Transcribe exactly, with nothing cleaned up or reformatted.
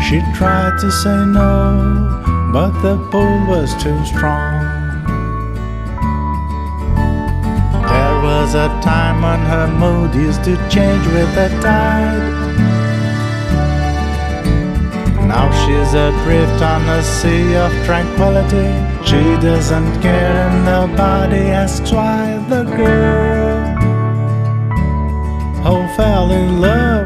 She tried to say no, but the pull was too strong. There was a time when her mood used to change with the tide. Now she's adrift on a sea of tranquility. She doesn't care and nobody asks why. The girl who fell in love